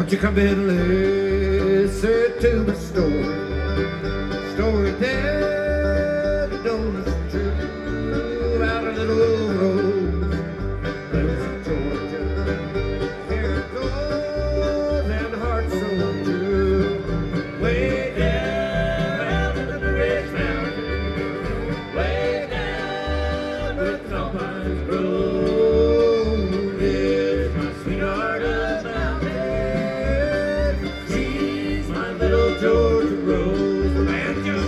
Won't you come and listen to my story? Story that you know is true about a little rose lives in Georgia. Here it goes, and heart so true. Way down in the Ridge Mountain, way down where the tall pines grow, lives my sweetheart of mountain. She's my little Georgia rose, the banjo.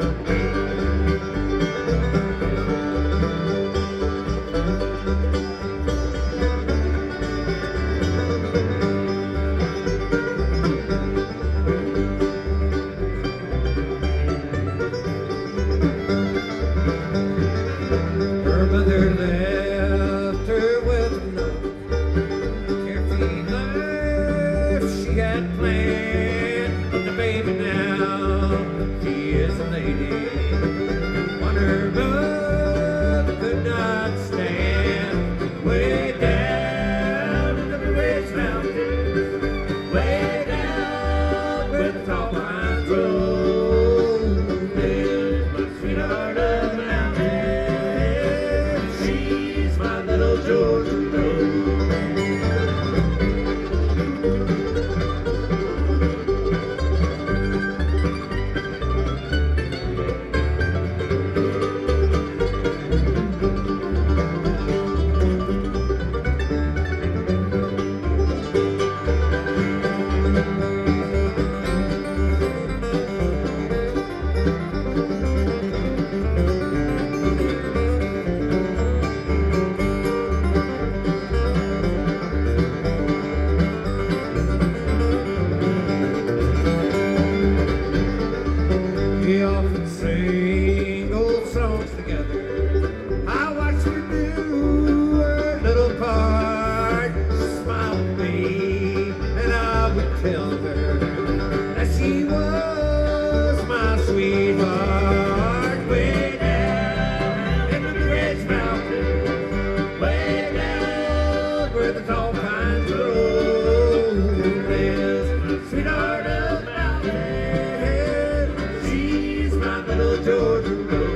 Her mother left her with a note, carefree life she had planned. But the baby now, she is a lady, one her mother could not stand. Way down in the Ridge Mountains, way down where the tall pines grow, lives my sweetheart of the mountain. She's my little Georgia rose. We often sing old songs together. I watched her do her little part. She smiled at me, and I would tell her that she was my sweetheart. Way down in the Ridge Mountains, way down where the tall pines grow, lives my sweetheart of the mountain. She's my little Georgia rose.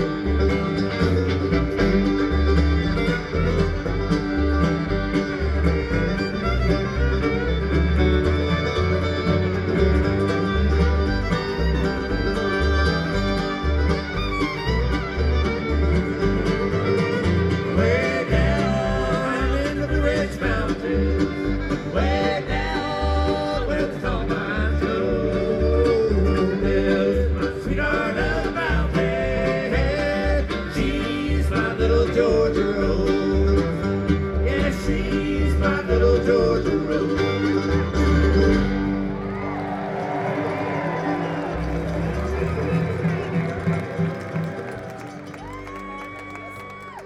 Way down in the Ridge Mountains, way down where the tall pines grow, lives my sweetheart of the mountain. She's my little Georgia rose. Yeah, she's my little Georgia.